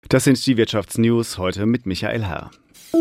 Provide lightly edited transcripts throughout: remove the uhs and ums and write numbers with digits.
Das sind die Wirtschaftsnews heute mit Michael Herr.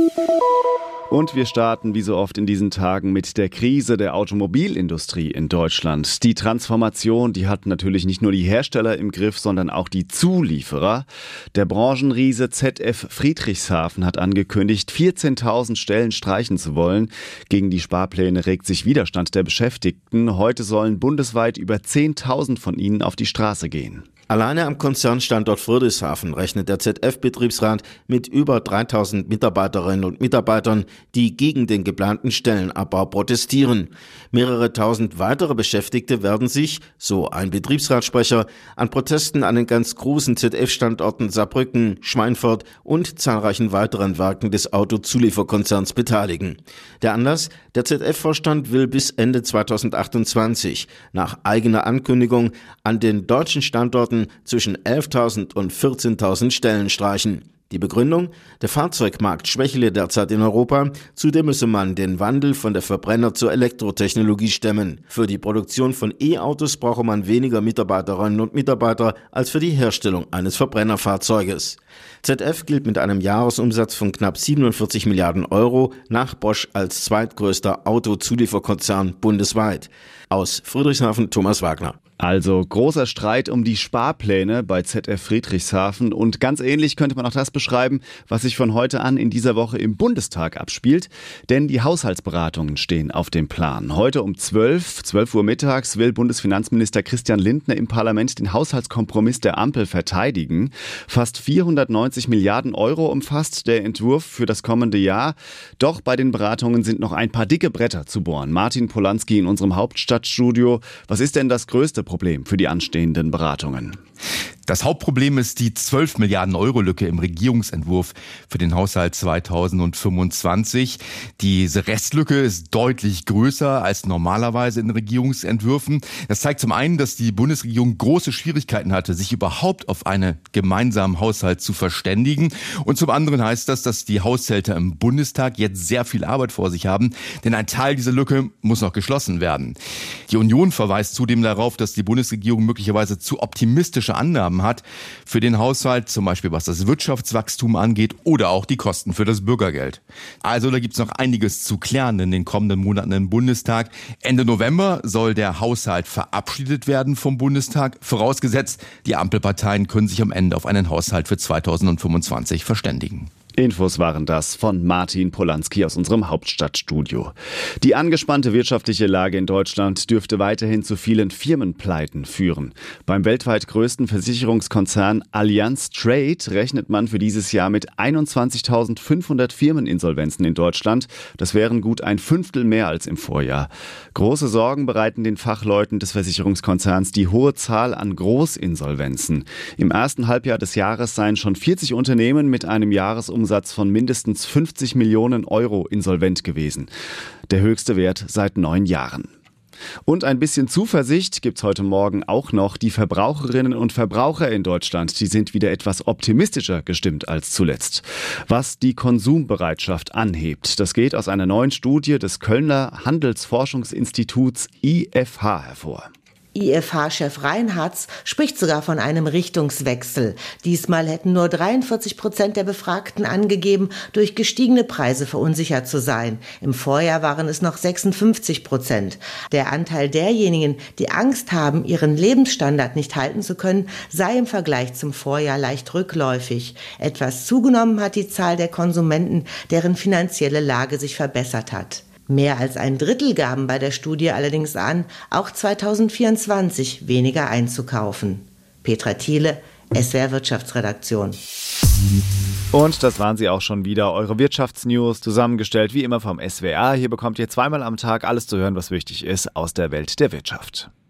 Und wir starten wie so oft in diesen Tagen mit der Krise der Automobilindustrie in Deutschland. Die Transformation, die hat natürlich nicht nur die Hersteller im Griff, sondern auch die Zulieferer. Der Branchenriese ZF Friedrichshafen hat angekündigt, 14.000 Stellen streichen zu wollen. Gegen die Sparpläne regt sich Widerstand der Beschäftigten. Heute sollen bundesweit über 10.000 von ihnen auf die Straße gehen. Alleine am Konzernstandort Friedrichshafen rechnet der ZF-Betriebsrat mit über 3.000 Mitarbeiterinnen und Mitarbeitern, die gegen den geplanten Stellenabbau protestieren. Mehrere tausend weitere Beschäftigte werden sich, so ein Betriebsratssprecher, an Protesten an den ganz großen ZF-Standorten Saarbrücken, Schweinfurt und zahlreichen weiteren Werken des Autozulieferkonzerns beteiligen. Der Anlass? Der ZF-Vorstand will bis Ende 2028 nach eigener Ankündigung an den deutschen Standorten zwischen 11.000 und 14.000 Stellen streichen. Die Begründung? Der Fahrzeugmarkt schwächle derzeit in Europa. Zudem müsse man den Wandel von der Verbrenner- zur Elektrotechnologie stemmen. Für die Produktion von E-Autos brauche man weniger Mitarbeiterinnen und Mitarbeiter als für die Herstellung eines Verbrennerfahrzeuges. ZF gilt mit einem Jahresumsatz von knapp 47 Milliarden Euro nach Bosch als zweitgrößter Autozulieferkonzern bundesweit. Aus Friedrichshafen Thomas Wagner. Also großer Streit um die Sparpläne bei ZF Friedrichshafen und ganz ähnlich könnte man auch das beschreiben, was sich von heute an in dieser Woche im Bundestag abspielt, denn die Haushaltsberatungen stehen auf dem Plan. Heute um 12 Uhr mittags will Bundesfinanzminister Christian Lindner im Parlament den Haushaltskompromiss der Ampel verteidigen. Fast 490 Milliarden Euro umfasst der Entwurf für das kommende Jahr. Doch bei den Beratungen sind noch ein paar dicke Bretter zu bohren. Martin Polanski in unserem Hauptstadtstudio. Was ist denn das größte Problem für die anstehenden Beratungen? Das Hauptproblem ist die 12 Milliarden Euro Lücke im Regierungsentwurf für den Haushalt 2025. Diese Restlücke ist deutlich größer als normalerweise in Regierungsentwürfen. Das zeigt zum einen, dass die Bundesregierung große Schwierigkeiten hatte, sich überhaupt auf einen gemeinsamen Haushalt zu verständigen. Und zum anderen heißt das, dass die Haushälter im Bundestag jetzt sehr viel Arbeit vor sich haben, denn ein Teil dieser Lücke muss noch geschlossen werden. Die Union verweist zudem darauf, dass die Bundesregierung möglicherweise zu optimistische Annahmen hat für den Haushalt, zum Beispiel was das Wirtschaftswachstum angeht oder auch die Kosten für das Bürgergeld. Also da gibt's noch einiges zu klären in den kommenden Monaten im Bundestag. Ende November soll der Haushalt verabschiedet werden vom Bundestag, vorausgesetzt, die Ampelparteien können sich am Ende auf einen Haushalt für 2025 verständigen. Infos waren das von Martin Polanski aus unserem Hauptstadtstudio. Die angespannte wirtschaftliche Lage in Deutschland dürfte weiterhin zu vielen Firmenpleiten führen. Beim weltweit größten Versicherungskonzern Allianz Trade rechnet man für dieses Jahr mit 21.500 Firmeninsolvenzen in Deutschland. Das wären gut ein Fünftel mehr als im Vorjahr. Große Sorgen bereiten den Fachleuten des Versicherungskonzerns die hohe Zahl an Großinsolvenzen. Im ersten Halbjahr des Jahres seien schon 40 Unternehmen mit einem Jahresumsatz von mindestens 50 Millionen Euro insolvent gewesen. Der höchste Wert seit 9 Jahren. Und ein bisschen Zuversicht gibt's heute Morgen auch noch. Die Verbraucherinnen und Verbraucher in Deutschland, die sind wieder etwas optimistischer gestimmt als zuletzt. Was die Konsumbereitschaft anhebt, das geht aus einer neuen Studie des Kölner Handelsforschungsinstituts IFH hervor. IFH-Chef Reinhartz spricht sogar von einem Richtungswechsel. Diesmal hätten nur 43% der Befragten angegeben, durch gestiegene Preise verunsichert zu sein. Im Vorjahr waren es noch 56%. Der Anteil derjenigen, die Angst haben, ihren Lebensstandard nicht halten zu können, sei im Vergleich zum Vorjahr leicht rückläufig. Etwas zugenommen hat die Zahl der Konsumenten, deren finanzielle Lage sich verbessert hat. Mehr als ein Drittel gaben bei der Studie allerdings an, auch 2024 weniger einzukaufen. Petra Thiele, SWR Wirtschaftsredaktion. Und das waren sie auch schon wieder, eure Wirtschaftsnews, zusammengestellt wie immer vom SWR. Hier bekommt ihr zweimal am Tag alles zu hören, was wichtig ist aus der Welt der Wirtschaft.